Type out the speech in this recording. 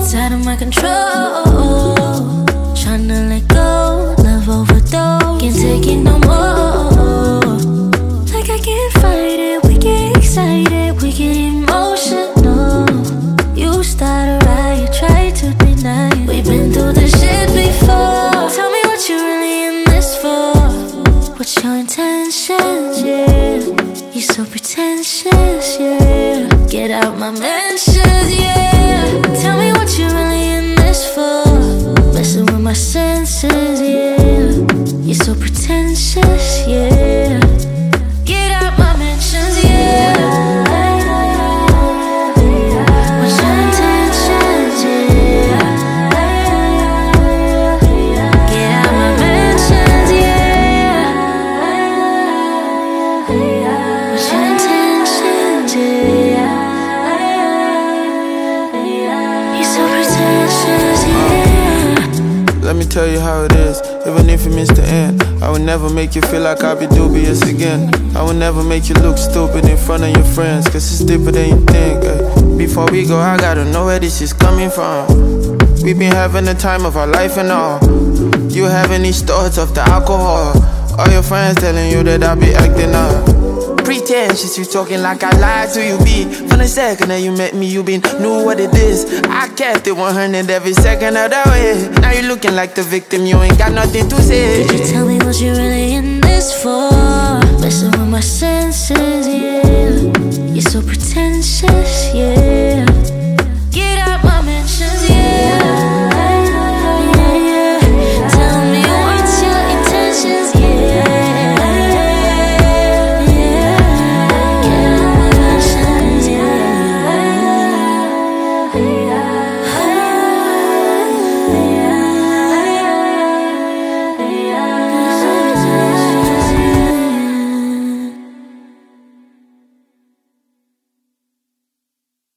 It's out of my control. Tryna let go, love overdose. Can't take it no more. Like I can't fight it, we get excited, we get emotional. You start a riot, try to deny it. We've been through this shit before. Tell me what you really in this for. What's your intentions, yeah? You so pretentious, yeah. Get out my mentions, yeah. Tell me what you really in this for. Messing with my senses, yeah. You're so pretentious, yeah. Get out my mentions, yeah. What's your intentions, yeah? Get out my mentions, yeah. What's your intentions, yeah? You're so pretentious, yeah. Let me tell you how it is, even if it means the end. I will never make you feel like I'll be dubious again. I will never make you look stupid in front of your friends, cause it's deeper than you think, Before we go, I gotta know where this is coming from. We've been having the time of our life and all. You having these thoughts of the alcohol. All your friends telling you that I be acting up. Pretentious, you talking like I lied to you, be. From the second that you met me, you been knew what it is. I kept it 100 every second of the way. Now you looking like the victim, you ain't got nothing to say. Could you tell me what you really in this for? Messing with my senses, yeah. You're so pretentious, yeah.